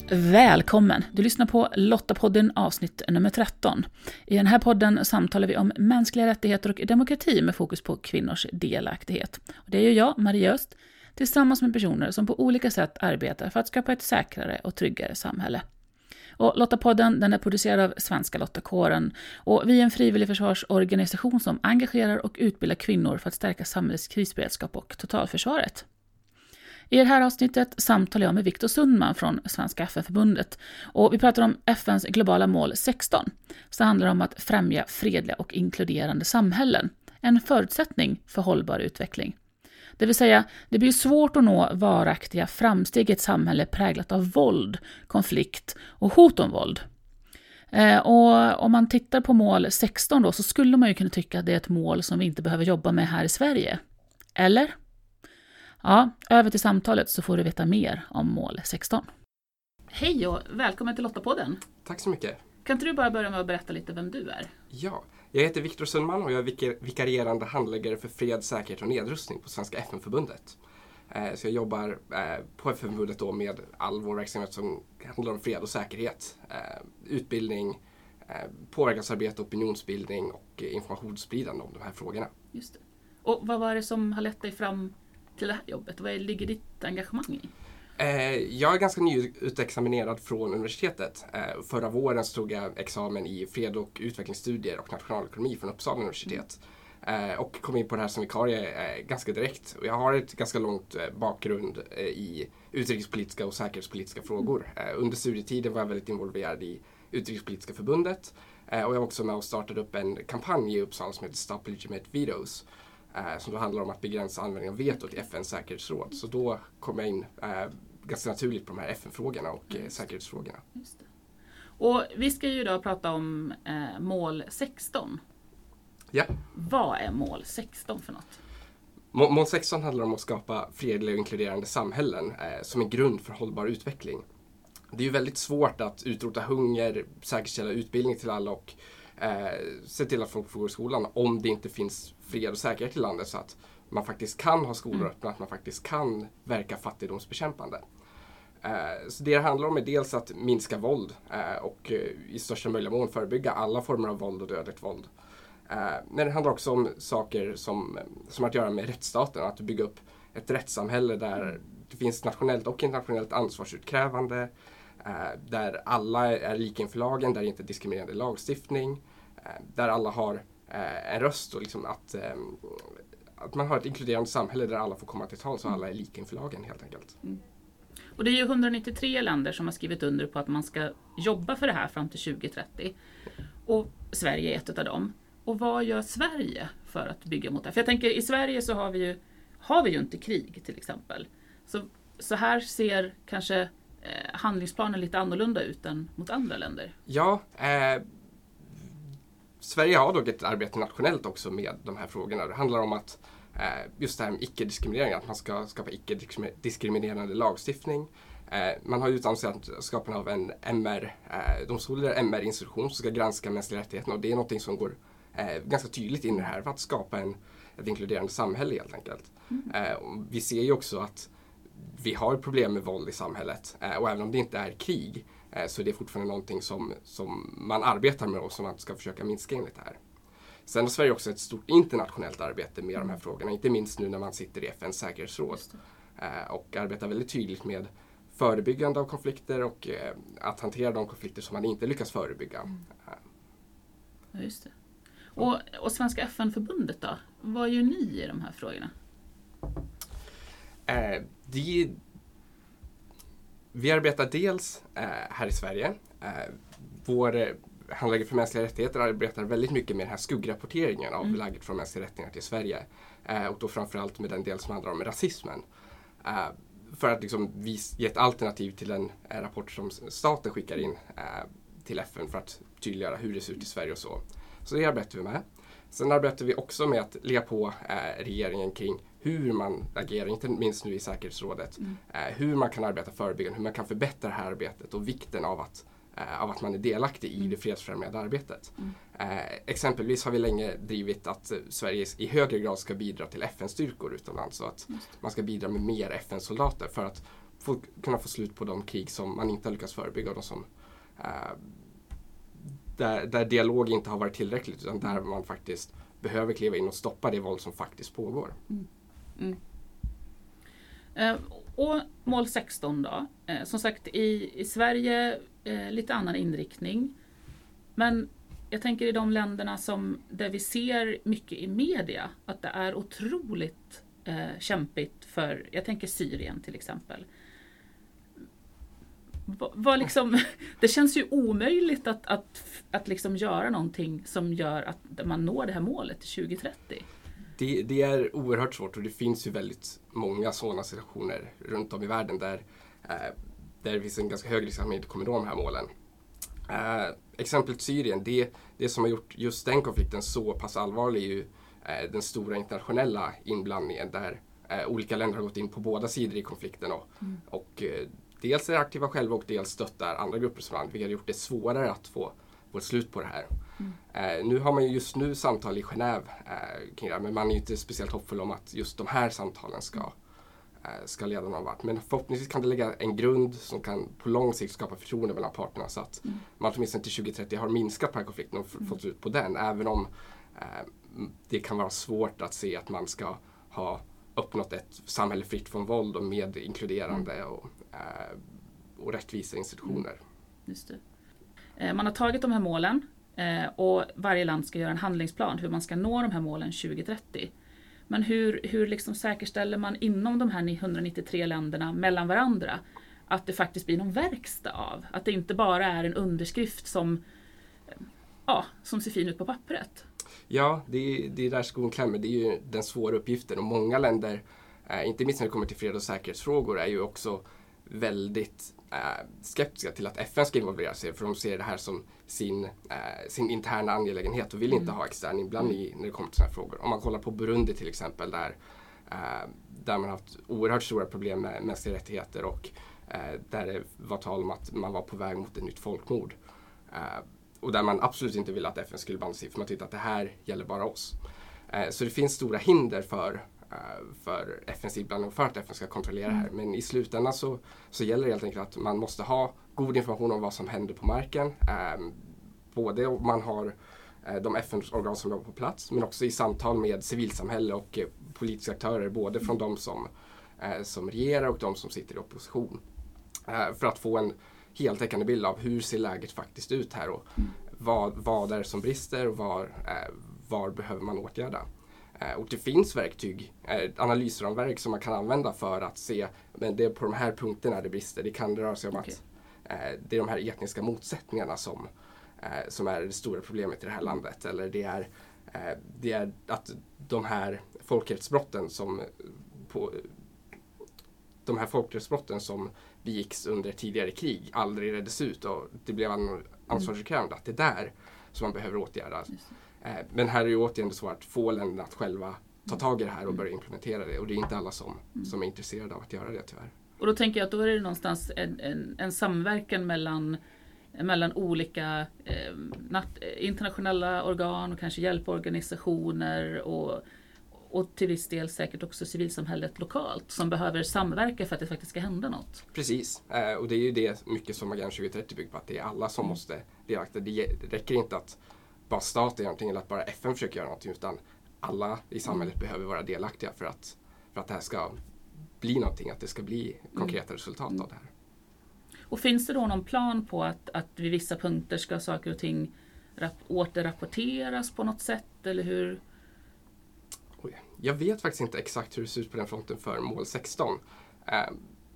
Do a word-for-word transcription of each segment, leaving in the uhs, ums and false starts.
Välkommen! Du lyssnar på Lottapodden avsnitt nummer tretton. I den här podden samtalar vi om mänskliga rättigheter och demokrati med fokus på kvinnors delaktighet. Och det är ju jag, Maria Öst, tillsammans med personer som på olika sätt arbetar för att skapa ett säkrare och tryggare samhälle. Och Lottapodden den är producerad av Svenska Lottakåren och vi är en frivillig försvarsorganisation som engagerar och utbildar kvinnor för att stärka samhällets krisberedskap och totalförsvaret. I det här avsnittet samtalar jag med Viktor Sundman från Svenska F N-förbundet och vi pratar om F N:s globala mål sexton. Så det handlar om att främja fredliga och inkluderande samhällen, en förutsättning för hållbar utveckling. Det vill säga, det blir svårt att nå varaktiga framsteg i ett samhälle präglat av våld, konflikt och hot om våld. Eh, och om man tittar på mål sexton då, så skulle man ju kunna tycka att det är ett mål som vi inte behöver jobba med här i Sverige. Eller? Ja, över till samtalet så får du veta mer om mål sexton. Hej och välkommen till Lottapodden. Tack så mycket. Kan inte du bara börja med att berätta lite vem du är? Ja, jag heter Viktor Sundman och jag är vik- vikarierande handläggare för fred, säkerhet och nedrustning på Svenska F N-förbundet. Eh, så jag jobbar eh, på F N-förbundet då med all vår verksamhet som handlar om fred och säkerhet. Eh, utbildning, eh, påverkansarbete, opinionsbildning och eh, informationsspridande om de här frågorna. Just det. Och vad var det som har lett dig fram till det här jobbet? Vad ligger ditt engagemang i? Eh, jag är ganska nyutexaminerad från universitetet. Eh, förra våren så tog jag examen i fred- och utvecklingsstudier och nationalekonomi från Uppsala universitet. Eh, och kom in på det här som vikarie eh, ganska direkt. Och jag har ett ganska långt eh, bakgrund eh, i utrikespolitiska och säkerhetspolitiska frågor. Eh, under studietiden var jag väldigt involverad i Utrikespolitiska förbundet. Eh, och jag var också med och startade upp en kampanj i Uppsala som heter Stop Legitimate Vetoes. Eh, som då handlar om att begränsa användningen av vetot i F N:s säkerhetsråd. Så då kom jag in eh, ganska naturligt på de här F N-frågorna och eh, säkerhetsfrågorna. Just det. Och vi ska ju idag prata om eh, mål sexton. Ja. Vad är mål sexton för något? Må- mål sexton handlar om att skapa fredliga och inkluderande samhällen eh, som en grund för hållbar utveckling. Det är ju väldigt svårt att utrota hunger, säkerställa utbildning till alla och eh, se till att folk får gå i skolan om det inte finns fred och säkerhet i landet så att man faktiskt kan ha skolor öppna, mm. att man faktiskt kan verka fattigdomsbekämpande. Eh, så det det handlar om är dels att minska våld eh, och eh, i största möjliga mån förebygga alla former av våld och dödligt våld. Eh, men det handlar också om saker som, som att göra med rättsstaten, att bygga upp ett rättssamhälle där det finns nationellt och internationellt ansvarsutkrävande, eh, där alla är lika inför lagen, där det inte är diskriminerande lagstiftning, eh, där alla har eh, en röst och liksom att, eh, att man har ett inkluderande samhälle där alla får komma till tal så alla är lika inför lagen helt enkelt. Mm. Och det är ju hundranittiotre länder som har skrivit under på att man ska jobba för det här fram till tjugo trettio. Och Sverige är ett av dem. Och vad gör Sverige för att bygga mot det? För jag tänker, i Sverige så har vi ju, har vi ju inte krig till exempel. Så, så här ser kanske eh, handlingsplanen lite annorlunda ut än mot andra länder. Ja, eh, Sverige har dock ett arbete nationellt också med de här frågorna. Det handlar om att eh, just det här med icke-diskriminering, att man ska skapa icke-diskriminerande lagstiftning. Eh, man har utannonserat skapandet av en M R-domstol eller M R-institution som ska granska mänskliga rättigheter och det är något som går Eh, ganska tydligt in i det här för att skapa en, ett inkluderande samhälle helt enkelt. Mm. Eh, och vi ser ju också att vi har problem med våld i samhället eh, och även om det inte är krig eh, så är det fortfarande någonting som, som man arbetar med och som man ska försöka minska enligt det här. Sen har Sverige också ett stort internationellt arbete med mm. de här frågorna, inte minst nu när man sitter i F N:s säkerhetsråd eh, och arbetar väldigt tydligt med förebyggande av konflikter och eh, att hantera de konflikter som man inte lyckas förebygga. Mm. Ja, just det. Och, och Svenska F N-förbundet då? Vad gör ni i de här frågorna? Eh, det, vi arbetar dels eh, här i Sverige. Eh, vår handläggare för mänskliga rättigheter arbetar väldigt mycket med den här skuggrapporteringen av mm. läget för mänskliga rättigheter till Sverige. Eh, och då framförallt med den del som handlar om rasismen. Eh, för att liksom ge ett alternativ till den eh, rapport som staten skickar in eh, till F N för att tydliggöra hur det ser ut i Sverige och så. Så det arbetar vi med. Sen arbetar vi också med att lägga på eh, regeringen kring hur man agerar, inte minst nu i säkerhetsrådet. Mm. Eh, hur man kan arbeta förebyggande, hur man kan förbättra det här arbetet och vikten av att, eh, av att man är delaktig mm. i det fredsfrämjande arbetet. Mm. Eh, exempelvis har vi länge drivit att Sverige i högre grad ska bidra till F N-styrkor utomlands. Så att man ska bidra med mer F N-soldater för att få, kunna få slut på de krig som man inte har lyckats förebygga och de som eh, där, där dialog inte har varit tillräckligt utan där man faktiskt behöver kliva in och stoppa det våld som faktiskt pågår. Mm. Mm. Eh, och mål sexton då. Eh, som sagt i, i Sverige eh, lite annan inriktning. Men jag tänker i de länderna som där vi ser mycket i media att det är otroligt eh, kämpigt för, jag tänker Syrien till exempel. Va, va liksom, det känns ju omöjligt att, att, att liksom göra någonting som gör att man når det här målet till tjugo trettio. Det, det är oerhört svårt och det finns ju väldigt många sådana situationer runt om i världen där, eh, där det finns en ganska hög risk att man inte kommer nå de här målen. Eh, exemplet Syrien, det, det som har gjort just den konflikten så pass allvarlig är ju eh, den stora internationella inblandningen där eh, olika länder har gått in på båda sidor i konflikten och, mm. och eh, dels är aktiva själva och dels stöttar andra grupper som land, vilket har gjort det svårare att få, få ett slut på det här. Mm. Eh, nu har man ju just nu samtal i Genève eh, kring det här, men man är ju inte speciellt hoppfull om att just de här samtalen ska, eh, ska leda någon vart. Men förhoppningsvis kan det lägga en grund som kan på lång sikt skapa förtroende mellan parterna så att mm. man åtminstone till tjugo trettio har minskat på den här konflikten och f- mm. fått ut på den. Även om eh, det kan vara svårt att se att man ska ha uppnått ett samhälle fritt från våld och med inkluderande mm. och, eh, och rättvisa institutioner. Mm. Just det. Eh, man har tagit de här målen eh, och varje land ska göra en handlingsplan hur man ska nå de här målen tjugo trettio. Men hur, hur liksom säkerställer man inom de här etthundranittiotre länderna mellan varandra att det faktiskt blir någon verkstad av? Att det inte bara är en underskrift som, ja, som ser fin ut på pappret. Ja, det är, det är där skon klämmer. Det är ju den svåra uppgiften. Och många länder, eh, inte minst när det kommer till fred- och säkerhetsfrågor, är ju också väldigt eh, skeptiska till att F N ska involvera sig. För de ser det här som sin, eh, sin interna angelägenhet och vill mm. inte ha extern inblandning i när det kommer till sådana här frågor. Om man kollar på Burundi till exempel, där, eh, där man har haft oerhört stora problem med mänskliga rättigheter och eh, där det var tal om att man var på väg mot ett nytt folkmord. Eh, Och där man absolut inte ville att F N skulle blanda sig, för man tyckte att det här gäller bara oss. Eh, så det finns stora hinder för, eh, för F N:s inblandning och för att F N ska kontrollera det här. Men i slutändan så, så gäller det helt enkelt att man måste ha god information om vad som händer på marken. Eh, både om man har eh, de F N-organ som jobbar på plats, men också i samtal med civilsamhälle och eh, politiska aktörer, både från de som, eh, som regerar och de som sitter i opposition. Eh, för att få en heltäckande bild av hur ser läget faktiskt ut här och mm. vad, vad är det som brister och var, eh, var behöver man åtgärda. Eh, och det finns verktyg, eh, analysramverk som man kan använda för att se, men det är på de här punkterna det brister. Det kan röra sig om okay. att eh, det är de här etniska motsättningarna som, eh, som är det stora problemet i det här landet. Eller det är, eh, det är att de här folkrättsbrotten som på, de här folkrättsbrotten som begicks under tidigare krig aldrig reddes ut och det blev en ansvarsutkrävande att det är där som man behöver åtgärda. Eh, men här är ju återigen så att få länderna att själva ta tag i det här och börja implementera det och det är inte alla som, mm. som är intresserade av att göra det tyvärr. Och då tänker jag att då är det någonstans en, en, en samverkan mellan, mellan olika eh, nat- internationella organ och kanske hjälporganisationer och Och till viss del säkert också civilsamhället lokalt som behöver samverka för att det faktiskt ska hända något. Precis, eh, och det är ju det mycket som Agenda tjugo trettio bygger på, att det är alla som mm. måste delakta. Det räcker inte att bara staten gör någonting eller att bara F N försöker göra någonting, utan alla i samhället mm. behöver vara delaktiga för att, för att det här ska bli någonting, att det ska bli konkreta mm. resultat mm. av det här. Och finns det då någon plan på att, att vid vissa punkter ska saker och ting rap- återrapporteras på något sätt, eller hur? Jag vet faktiskt inte exakt hur det ser ut på den fronten för mål sexton. Eh,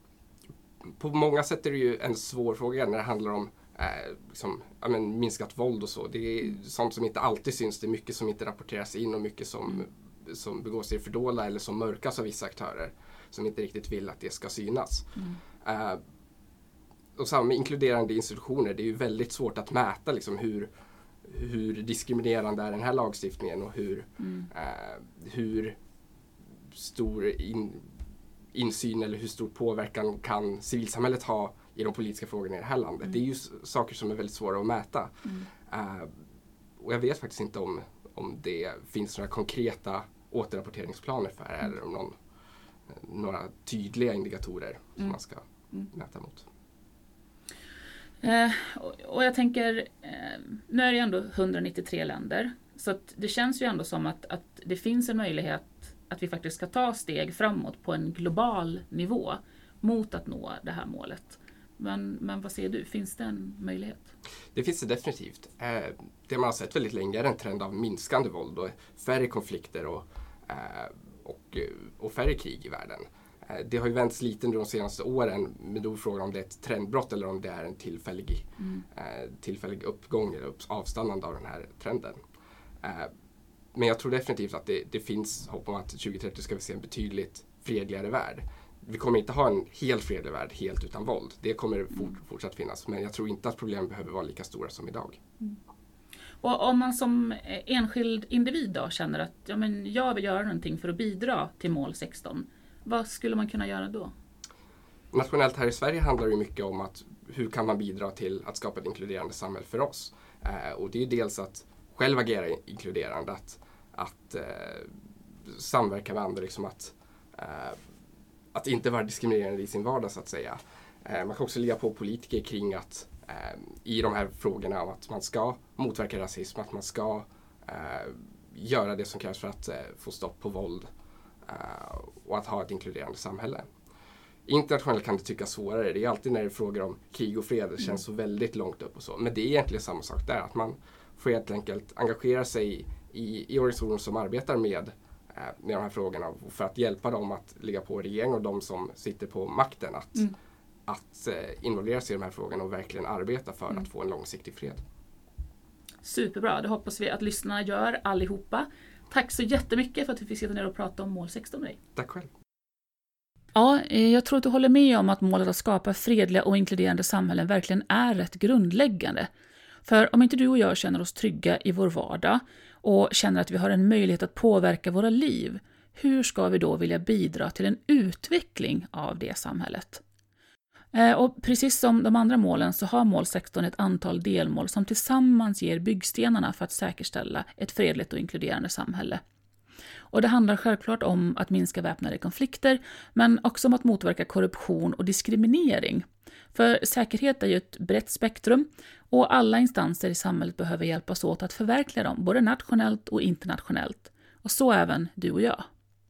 på många sätt är det ju en svår fråga när det handlar om eh, liksom, ja, men, minskat våld och så. Det är sånt som inte alltid syns. Det är mycket som inte rapporteras in och mycket som, som begås i det fördolda eller som mörkas av vissa aktörer som inte riktigt vill att det ska synas. Mm. Eh, och samma med inkluderande institutioner. Det är ju väldigt svårt att mäta liksom, hur hur diskriminerande är den här lagstiftningen och hur, mm. eh, hur stor in, insyn eller hur stor påverkan kan civilsamhället ha i de politiska frågorna i det här landet. Mm. Det är ju s- saker som är väldigt svåra att mäta. Mm. Eh, och jag vet faktiskt inte om, om det finns några konkreta återrapporteringsplaner för det här, mm. eller om någon, några tydliga indikatorer mm. som man ska mm. mäta mot. Eh, och, och jag tänker, eh, nu är det ändå hundranittiotre länder, så att det känns ju ändå som att, att det finns en möjlighet att vi faktiskt ska ta steg framåt på en global nivå mot att nå det här målet. Men, men vad säger du? Finns det en möjlighet? Det finns det definitivt. Eh, det man har sett väldigt länge är en trend av minskande våld och färre konflikter och, eh, och, och färre krig i världen. Eh, det har ju vänts lite under de senaste åren, men då är frågan om det är ett trendbrott eller om det är en tillfällig, mm. eh, tillfällig uppgång eller avstannande av den här trenden. Eh, men jag tror definitivt att det, det finns hopp om att tjugo trettio ska vi se en betydligt fredligare värld. Vi kommer inte ha en helt fredlig värld helt utan våld. Det kommer fort, fortsatt finnas. Men jag tror inte att problemen behöver vara lika stora som idag. Mm. Och om man som enskild individ då känner att ja, men jag vill göra någonting för att bidra till mål sexton. Vad skulle man kunna göra då? Nationellt här i Sverige handlar det mycket om att hur kan man bidra till att skapa ett inkluderande samhälle för oss. Eh, och det är dels att själv agera inkluderande. Att, att eh, samverka med andra. Liksom att... Eh, Att inte vara diskriminerande i sin vardag så att säga. Eh, man kan också ligga på politiker kring att eh, i de här frågorna om att man ska motverka rasism, att man ska eh, göra det som krävs för att eh, få stopp på våld eh, och att ha ett inkluderande samhälle. Internationellt kan det tyckas svårare. Det är alltid när det är frågor om krig och fred. Det känns så väldigt långt upp och så. Men det är egentligen samma sak där. Att man får helt enkelt engagera sig i, i organisationer som arbetar med med de här frågorna för att hjälpa dem att ligga på regeringen och de som sitter på makten att, mm. att involvera sig i de här frågorna och verkligen arbeta för mm. att få en långsiktig fred. Superbra, det hoppas vi att lyssnarna gör allihopa. Tack så jättemycket för att vi fick sitta ner och prata om mål sexton med dig. Tack själv. Ja, jag tror att du håller med om att målet att skapa fredliga och inkluderande samhällen verkligen är rätt grundläggande. För om inte du och jag känner oss trygga i vår vardag och känner att vi har en möjlighet att påverka våra liv, hur ska vi då vilja bidra till en utveckling av det samhället? Och precis som de andra målen så har mål sexton ett antal delmål som tillsammans ger byggstenarna för att säkerställa ett fredligt och inkluderande samhälle. Och det handlar självklart om att minska väpnade konflikter, men också om att motverka korruption och diskriminering. För säkerhet är ju ett brett spektrum och alla instanser i samhället behöver hjälpas åt att förverkliga dem, både nationellt och internationellt. Och så även du och jag.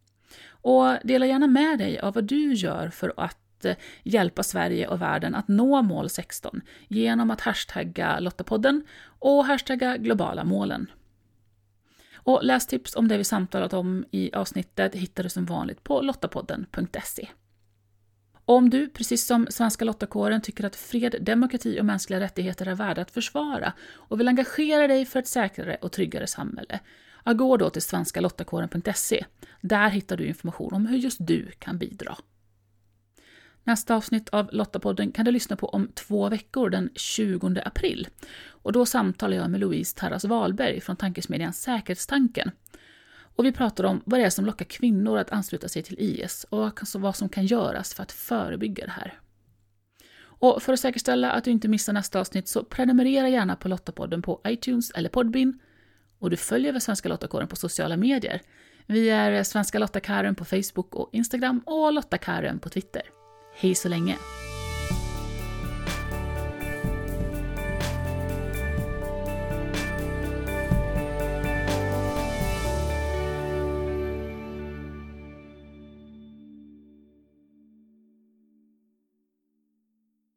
Och dela gärna med dig av vad du gör för att hjälpa Sverige och världen att nå mål sexton genom att hashtagga Lottapodden och hashtagga globala målen. Och lästips om det vi samtalat om i avsnittet hittar du som vanligt på lottapodden punkt se. Om du, precis som Svenska Lottakåren, tycker att fred, demokrati och mänskliga rättigheter är värda att försvara och vill engagera dig för ett säkrare och tryggare samhälle, gå då till svenska lottakåren punkt se. Där hittar du information om hur just du kan bidra. Nästa avsnitt av Lottapodden kan du lyssna på om två veckor den tjugonde april. Och då samtalar jag med Louise Tarras Wahlberg från tankesmedjan Säkerhetstanken. Och vi pratar om vad det är som lockar kvinnor att ansluta sig till I S och vad som kan göras för att förebygga det här. Och för att säkerställa att du inte missar nästa avsnitt så prenumerera gärna på Lottapodden på iTunes eller Podbean. Och du följer väl Svenska Lottakåren på sociala medier. Vi är Svenska Lottakåren på Facebook och Instagram och Lottakåren på Twitter. Hej så länge!